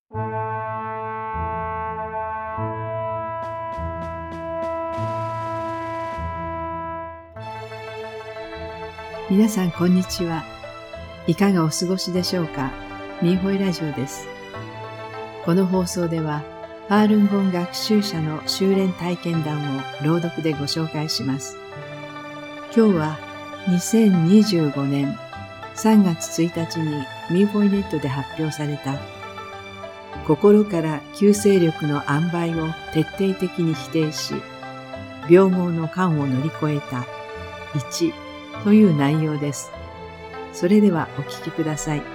皆さんこんにちは。いかがお過ごしでしょうか。ミーホイラジオです。この放送ではファールンゴン学習者の修練体験談を朗読でご紹介します。今日は2025年3月1日にミーホイネットで発表された心から旧勢力の塩梅を徹底的に否定し、病号の関を乗り越えた1という内容です。それではお聞きください。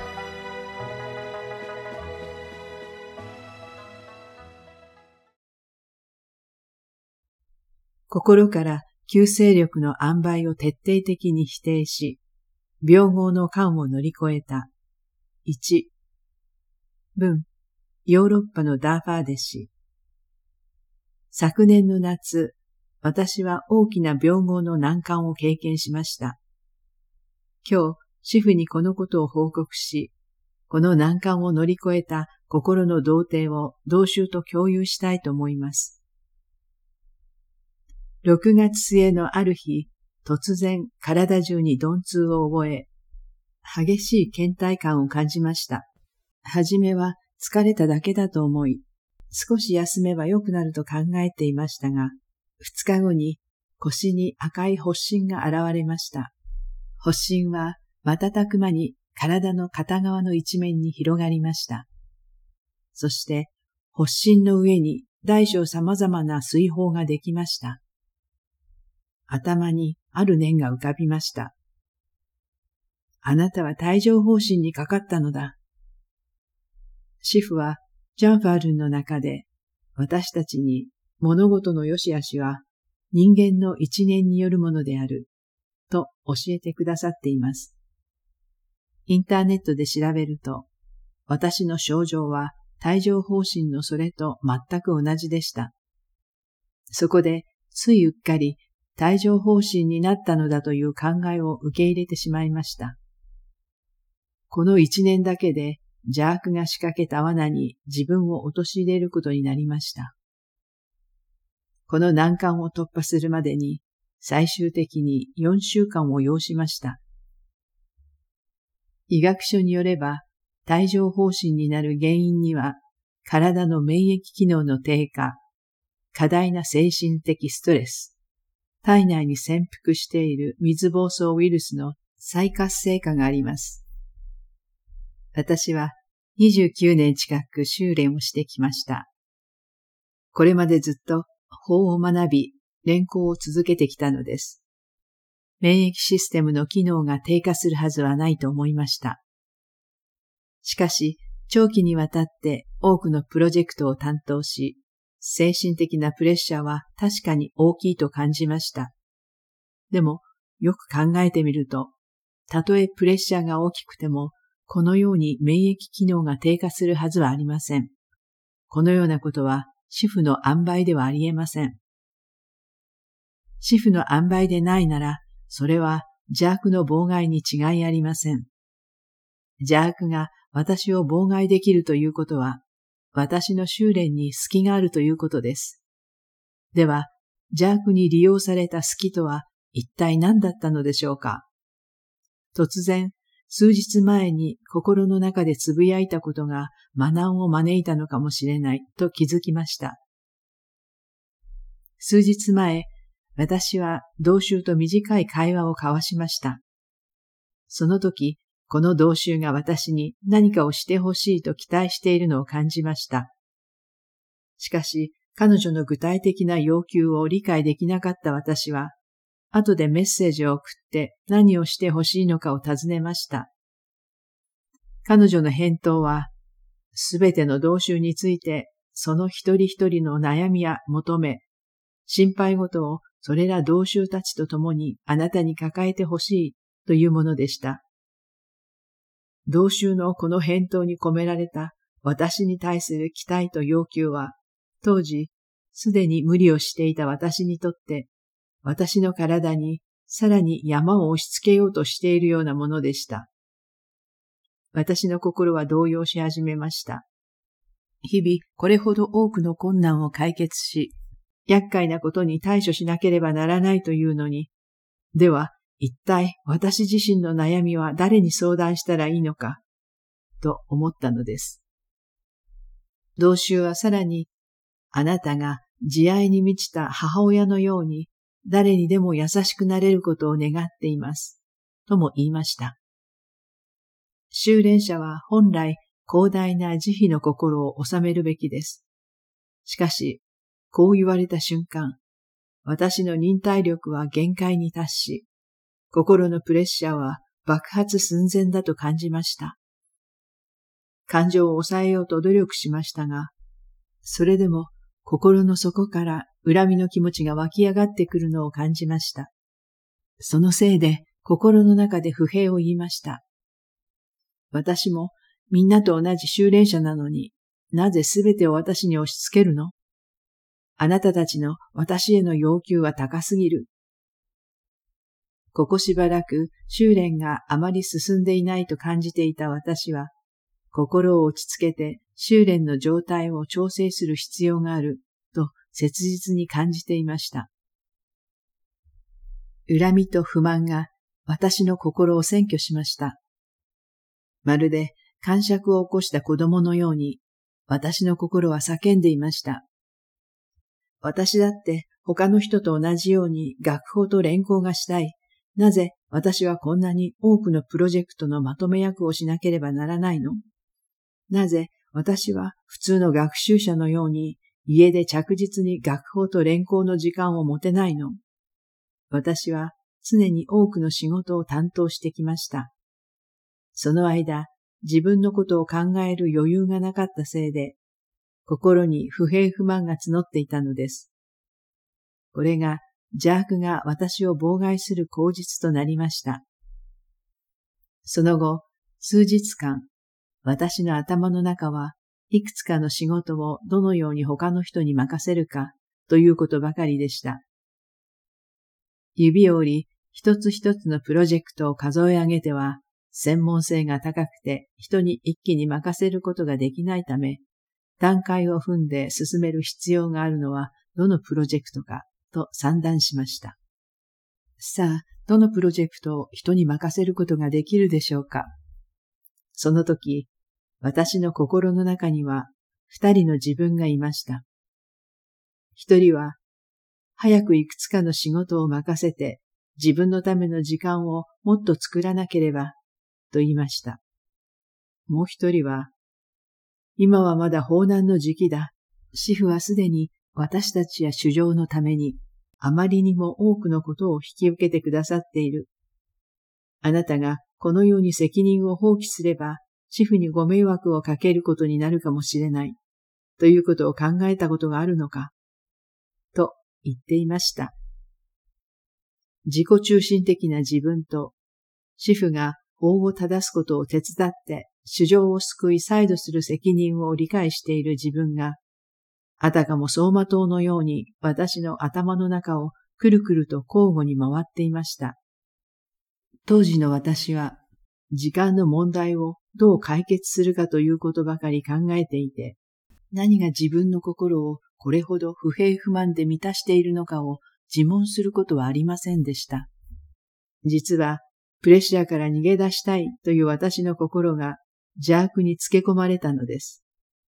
心から旧勢力の塩梅を徹底的に否定し、病号の関を乗り越えた。1。文、ヨーロッパのダーファーデ氏。昨年の夏、私は大きな病号の難関を経験しました。今日、主婦にこのことを報告し、この難関を乗り越えた心の動転を同州と共有したいと思います。6月末のある日、突然体中に鈍痛を覚え、激しい倦怠感を感じました。はじめは疲れただけだと思い、少し休めば良くなると考えていましたが、2日後に腰に赤い発疹が現れました。発疹は瞬く間に体の片側の一面に広がりました。そして発疹の上に大小様々な水泡ができました。頭にある念が浮かびました。あなたは帯状疱疹にかかったのだ。シフはジャンファールンの中で私たちに物事の良し悪しは人間の一念によるものであると教えてくださっています。インターネットで調べると、私の症状は帯状疱疹のそれと全く同じでした。そこでついうっかり帯状疱疹になったのだという考えを受け入れてしまいました。この一年だけで邪悪が仕掛けた罠に自分を陥れることになりました。この難関を突破するまでに最終的に4週間を要しました。医学書によれば、帯状疱疹になる原因には、体の免疫機能の低下、過大な精神的ストレス、体内に潜伏している水疱瘡ウイルスの再活性化があります。私は29年近く修練をしてきました。これまでずっと法を学び、練行を続けてきたのです。免疫システムの機能が低下するはずはないと思いました。しかし、長期にわたって多くのプロジェクトを担当し、精神的なプレッシャーは確かに大きいと感じました。でも、よく考えてみると、たとえプレッシャーが大きくても、このように免疫機能が低下するはずはありません。このようなことは、主婦の塩梅ではありえません。主婦の塩梅でないなら、それは邪悪の妨害に違いありません。邪悪が私を妨害できるということは、私の修練に隙があるということです。では、邪悪に利用された隙とは一体何だったのでしょうか。突然、数日前に心の中でつぶやいたことが麻難を招いたのかもしれないと気づきました。数日前、私は同州と短い会話を交わしました。その時、この同州が私に何かをしてほしいと期待しているのを感じました。しかし、彼女の具体的な要求を理解できなかった私は、後でメッセージを送って何をしてほしいのかを尋ねました。彼女の返答は、すべての同州について、その一人一人の悩みや求め、心配事をそれら同州たちと共にあなたに抱えてほしいというものでした。同州のこの返答に込められた私に対する期待と要求は、当時すでに無理をしていた私にとって、私の体にさらに山を押し付けようとしているようなものでした。私の心は動揺し始めました。 日々これほど多くの困難を解決し、厄介なことに対処しなければならないというのに、では一体私自身の悩みは誰に相談したらいいのか、と思ったのです。同州はさらに、あなたが慈愛に満ちた母親のように誰にでも優しくなれることを願っています、とも言いました。修練者は本来広大な慈悲の心を収めるべきです。しかし、こう言われた瞬間、私の忍耐力は限界に達し、心のプレッシャーは爆発寸前だと感じました。感情を抑えようと努力しましたが、それでも心の底から恨みの気持ちが湧き上がってくるのを感じました。そのせいで心の中で不平を言いました。私もみんなと同じ修練者なのになぜすべてを私に押し付けるの？あなたたちの私への要求は高すぎる。ここしばらく修練があまり進んでいないと感じていた私は、心を落ち着けて修練の状態を調整する必要があると切実に感じていました。恨みと不満が私の心を占拠しました。まるで癇癪を起こした子供のように私の心は叫んでいました。私だって他の人と同じように学法と連行がしたい。なぜ私はこんなに多くのプロジェクトのまとめ役をしなければならないの？なぜ私は普通の学習者のように家で着実に学法と連行の時間を持てないの？私は常に多くの仕事を担当してきました。その間、自分のことを考える余裕がなかったせいで、心に不平不満が募っていたのです。これが邪悪が私を妨害する口実となりました。その後、数日間、私の頭の中はいくつかの仕事をどのように他の人に任せるかということばかりでした。指折り一つ一つのプロジェクトを数え上げては、専門性が高くて人に一気に任せることができないため、段階を踏んで進める必要があるのはどのプロジェクトかと算段しました。さあ、どのプロジェクトを人に任せることができるでしょうか。その時、私の心の中には二人の自分がいました。一人は、早くいくつかの仕事を任せて自分のための時間をもっと作らなければ、と言いました。もう一人は、今はまだ放難の時期だ。師父はすでに私たちや主上のためにあまりにも多くのことを引き受けてくださっている。あなたがこのように責任を放棄すれば、師父にご迷惑をかけることになるかもしれない。ということを考えたことがあるのか。と言っていました。自己中心的な自分と、師父が法を正すことを手伝って、主上を救い再度する責任を理解している自分が、あたかも走馬灯のように私の頭の中をくるくると交互に回っていました。当時の私は、時間の問題をどう解決するかということばかり考えていて、何が自分の心をこれほど不平不満で満たしているのかを自問することはありませんでした。実は、プレッシャーから逃げ出したいという私の心が邪悪につけ込まれたのです。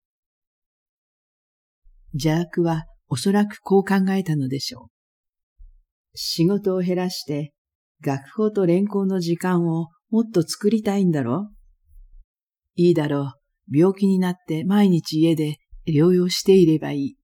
邪悪はおそらくこう考えたのでしょう。仕事を減らして学法と連行の時間をもっと作りたいんだろう？いいだろう。病気になって毎日家で療養していればいい。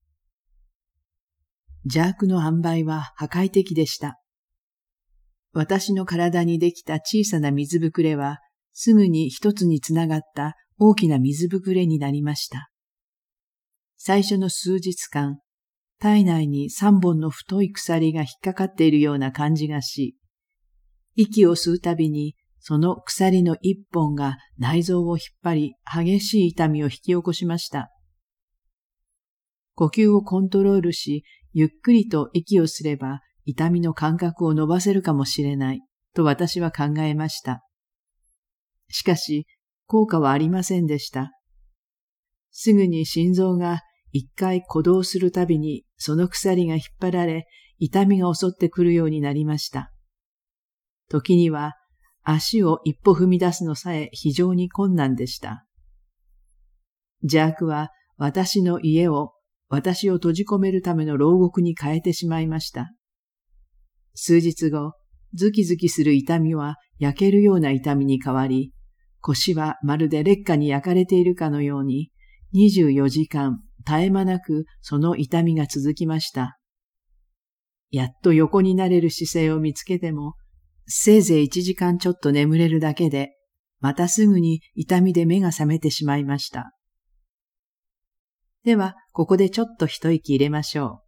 邪悪の塩梅は破壊的でした。私の体にできた小さな水ぶくれはすぐに一つにつながった大きな水ぶくれになりました。最初の数日間、体内に3本の太い鎖が引っかかっているような感じがし、息を吸うたびにその鎖の一本が内臓を引っ張り激しい痛みを引き起こしました。呼吸をコントロールし、ゆっくりと息をすれば痛みの間隔を伸ばせるかもしれないと私は考えました。しかし効果はありませんでした。 すぐに心臓が一回鼓動するたびにその鎖が引っ張られ、痛みが襲ってくるようになりました。時には足を一歩踏み出すのさえ非常に困難でした。ジャークは私の家を私を閉じ込めるための牢獄に変えてしまいました。数日後、ズキズキする痛みは焼けるような痛みに変わり、腰はまるで劣化に焼かれているかのように、24時間絶え間なくその痛みが続きました。やっと横になれる姿勢を見つけても、せいぜい1時間ちょっと眠れるだけで、またすぐに痛みで目が覚めてしまいました。では、ここでちょっと一息入れましょう。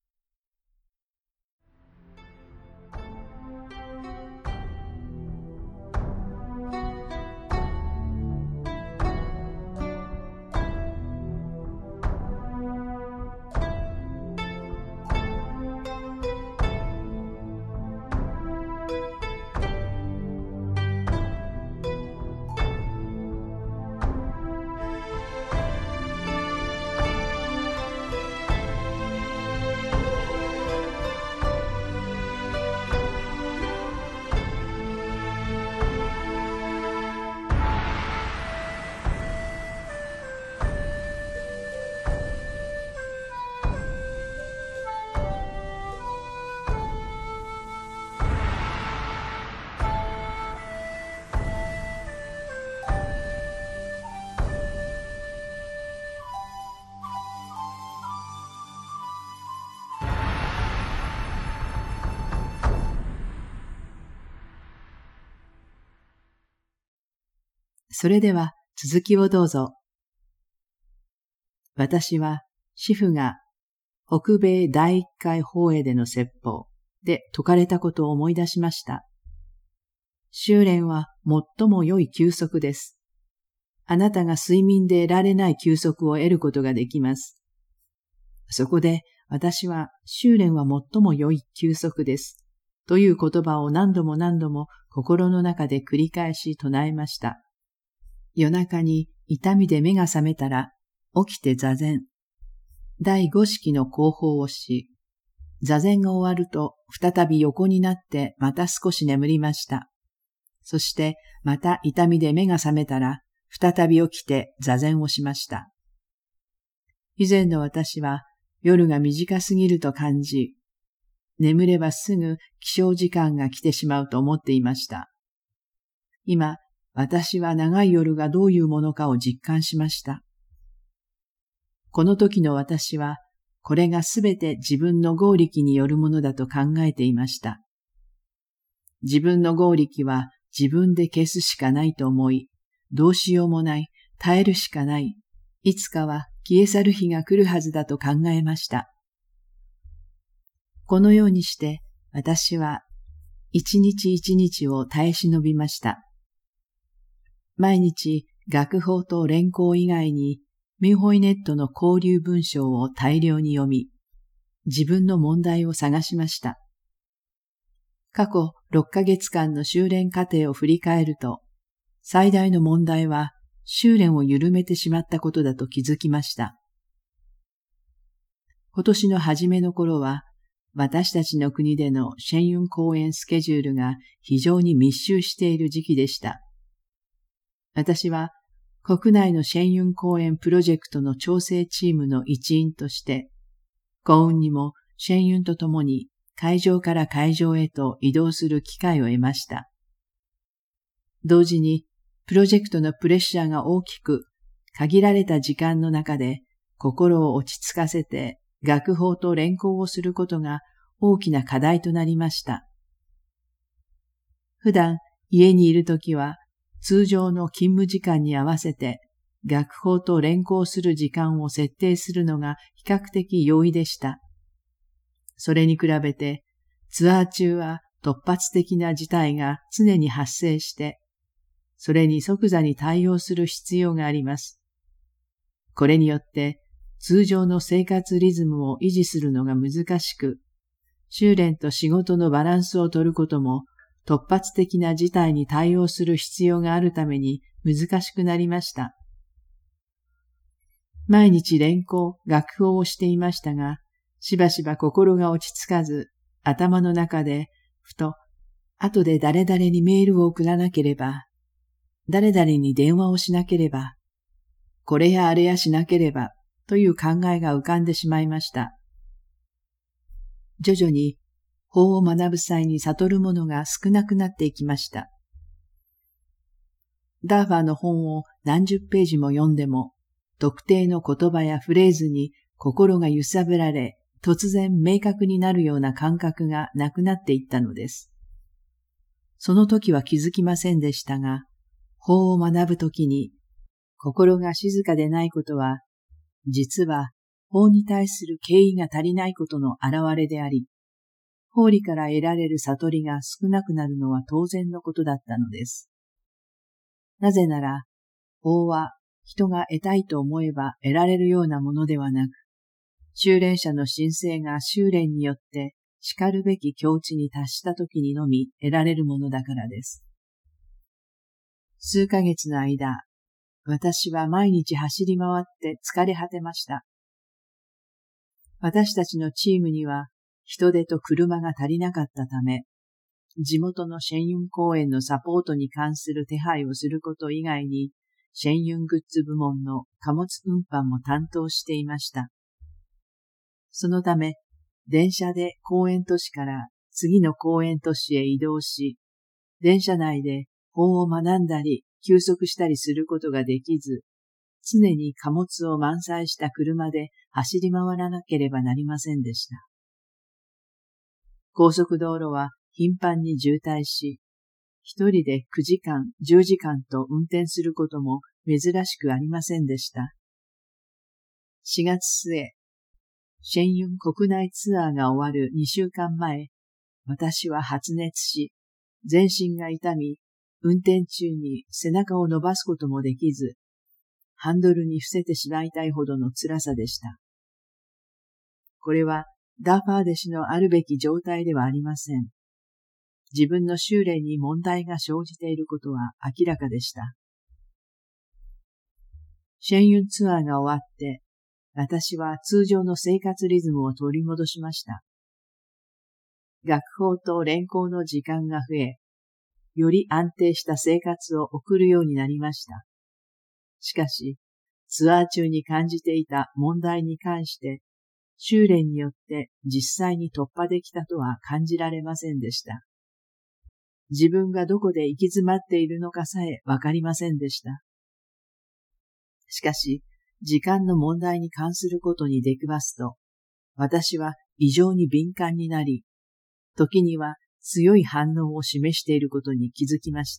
それでは続きをどうぞ。私は師父が北米第一回法会での説法で説かれたことを思い出しました。修練は最も良い休息です。あなたが睡眠で得られない休息を得ることができます。そこで私は修練は最も良い休息です。という言葉を何度も何度も心の中で繰り返し唱えました。夜中に痛みで目が覚めたら起きて座禅。第5式の後方をし、座禅が終わると再び横になってまた少し眠りました。そしてまた痛みで目が覚めたら再び起きて座禅をしました。以前の私は夜が短すぎると感じ、眠ればすぐ起床時間が来てしまうと思っていました。今、私は長い夜がどういうものかを実感しました。この時の私は、これがすべて自分の業力によるものだと考えていました。自分の業力は自分で消すしかないと思い、どうしようもない、耐えるしかない、いつかは消え去る日が来るはずだと考えました。このようにして私は一日一日を耐え忍びました。毎日楽譜と連行以外にミンホイネットの交流文章を大量に読み、自分の問題を探しました。過去6ヶ月間の修練過程を振り返ると、最大の問題は修練を緩めてしまったことだと気づきました。今年の初めの頃は、私たちの国でのシェンユン公演スケジュールが非常に密集している時期でした。私は国内のシェンユン公演プロジェクトの調整チームの一員として、幸運にもシェンユンと共に会場から会場へと移動する機会を得ました。同時にプロジェクトのプレッシャーが大きく、限られた時間の中で心を落ち着かせて楽譜と連行をすることが大きな課題となりました。普段家にいるときは通常の勤務時間に合わせて楽譜と連行する時間を設定するのが比較的容易でした。それに比べてツアー中は突発的な事態が常に発生して、それに即座に対応する必要があります。これによって通常の生活リズムを維持するのが難しく、修練と仕事のバランスを取ることも突発的な事態に対応する必要があるために難しくなりました。 毎日連行、学法をしていましたが、しばしば心が落ち着かず、頭の中で、ふと、後で誰々にメールを送らなければ、誰々に電話をしなければ、これやあれやしなければ、という考えが浮かんでしまいました。徐々に法を学ぶ際に悟るものが少なくなっていきました。ダーファーの本を何十ページも読んでも、特定の言葉やフレーズに心が揺さぶられ、突然明確になるような感覚がなくなっていったのです。その時は気づきませんでしたが、法を学ぶ時に心が静かでないことは、実は法に対する敬意が足りないことの表れであり、法理から得られる悟りが少なくなるのは当然のことだったのです。なぜなら、法は人が得たいと思えば得られるようなものではなく、修練者の神聖が修練によって叱るべき境地に達した時にのみ得られるものだからです。数ヶ月の間、私は毎日走り回って疲れ果てました。私たちのチームには人手と車が足りなかったため、地元のシェンユン公園のサポートに関する手配をすること以外に、シェンユングッズ部門の貨物運搬も担当していました。そのため、電車で公園都市から次の公園都市へ移動し、電車内で法を学んだり休息したりすることができず、常に貨物を満載した車で走り回らなければなりませんでした。高速道路は頻繁に渋滞し、一人で9時間、10時間と運転することも珍しくありませんでした。4月末、シェンユン国内ツアーが終わる2週間前、私は発熱し、全身が痛み、運転中に背中を伸ばすこともできず、ハンドルに伏せてしまいたいほどの辛さでした。これはダーファー弟子のあるべき状態ではありません。自分の修練に問題が生じていることは明らかでした。シェンユンツアーが終わって、私は通常の生活リズムを取り戻しました。学法と連行の時間が増え、より安定した生活を送るようになりました。しかし、ツアー中に感じていた問題に関して、修練によって実際に突破できたとは感じられませんでした。自分がどこで行き詰まっているのかさえわかりませんでした。しかし、時間の問題に関することに出くわすと、私は異常に敏感になり、時には強い反応を示していることに気づきました。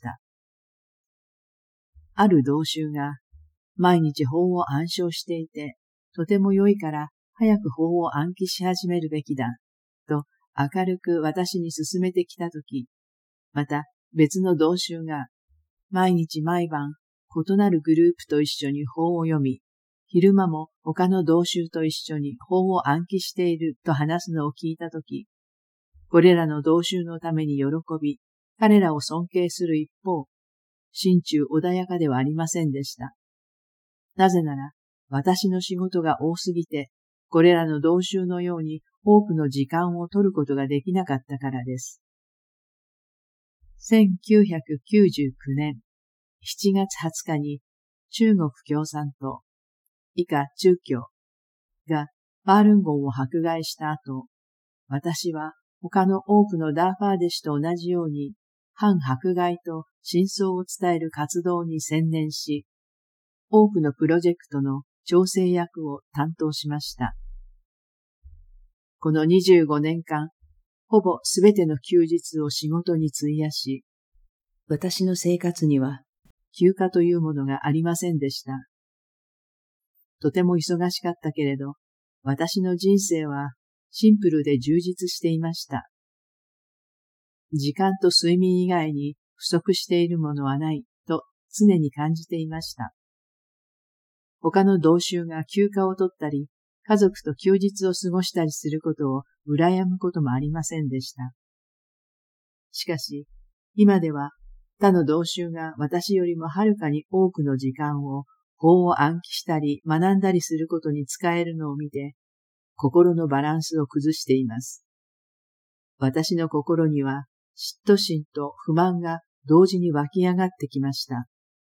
ある同州が、毎日法を暗唱していて、とても良いから早く法を暗記し始めるべきだ、と明るく私に勧めてきたとき、また別の同州が、毎日毎晩異なるグループと一緒に法を読み、昼間も他の同州と一緒に法を暗記していると話すのを聞いたとき、これらの同州のために喜び、彼らを尊敬する一方、心中穏やかではありませんでした。なぜなら、私の仕事が多すぎて、これらの同州のように多くの時間を取ることができなかったからです。1999年7月20日に中国共産党、以下中共がファールンゴンを迫害した後、私は他の多くのダーファー弟子と同じように反迫害と真相を伝える活動に専念し、多くのプロジェクトの調整役を担当しました。この25年間、ほぼすべての休日を仕事に費やし、私の生活には休暇というものがありませんでした。とても忙しかったけれど、私の人生はシンプルで充実していました。時間と睡眠以外に不足しているものはないと常に感じていました。他の同州が休暇を取ったり、家族と休日を過ごしたりすることを羨むこともありませんでした。しかし、今では他の同州が私よりもはるかに多くの時間を法を暗記したり学んだりすることに使えるのを見て、心のバランスを崩しています。私の心には嫉妬心と不満が同時に湧き上がってきました。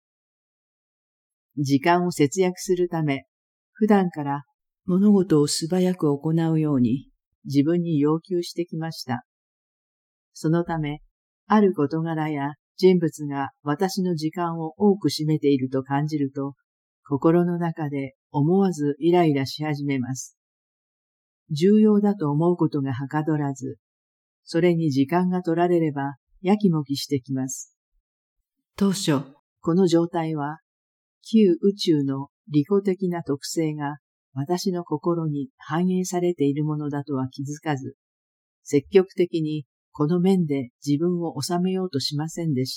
時間を節約するため、普段から物事を素早く行うように自分に要求してきました。そのため、ある事柄や人物が私の時間を多く占めていると感じると、心の中で思わずイライラし始めます。重要だと思うことがはかどらず、それに時間が取られればやきもきしてきます。当初、この状態は、旧宇宙の利己的な特性が私の心に反映されているものだとは気づかず、積極的にこの面で自分を収めようとしませんでした。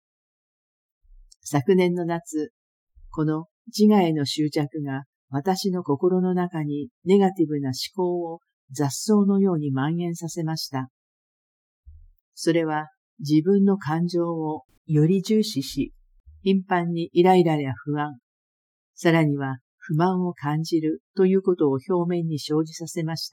昨年の夏、この自我への執着が私の心の中にネガティブな思考を雑草のように蔓延させました。それは自分の感情をより重視し、頻繁にイライラや不安、さらには不満を感じるということを表面に生じさせました。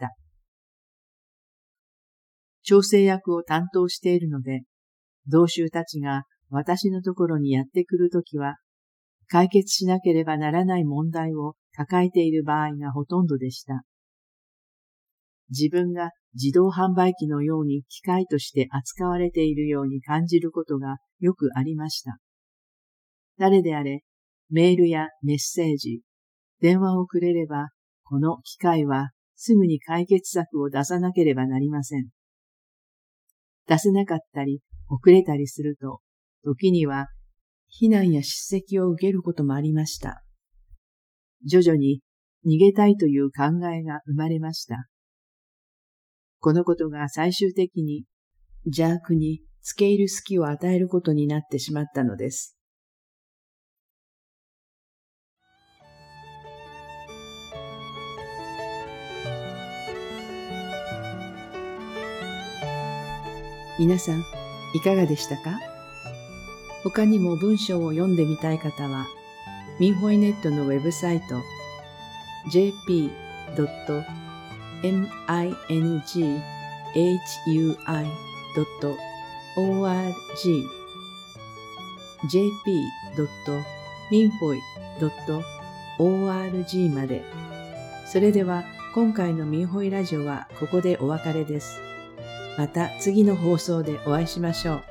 調整役を担当しているので、同衆たちが私のところにやってくるときは、解決しなければならない問題を抱えている場合がほとんどでした。自分が自動販売機のように機械として扱われているように感じることがよくありました。誰であれ、メールやメッセージ、電話をくれれば、この機械はすぐに解決策を出さなければなりません。出せなかったり遅れたりすると、時には非難や叱責を受けることもありました。徐々に逃げたいという考えが生まれました。このことが最終的に邪悪に付け入る隙を与えることになってしまったのです。皆さん、いかがでしたか？他にも文章を読んでみたい方は、ミンホイネットのウェブサイト jp.minghui.org jp.minhoi.org まで。それでは今回のミンホイラジオはここでお別れです。また次の放送でお会いしましょう。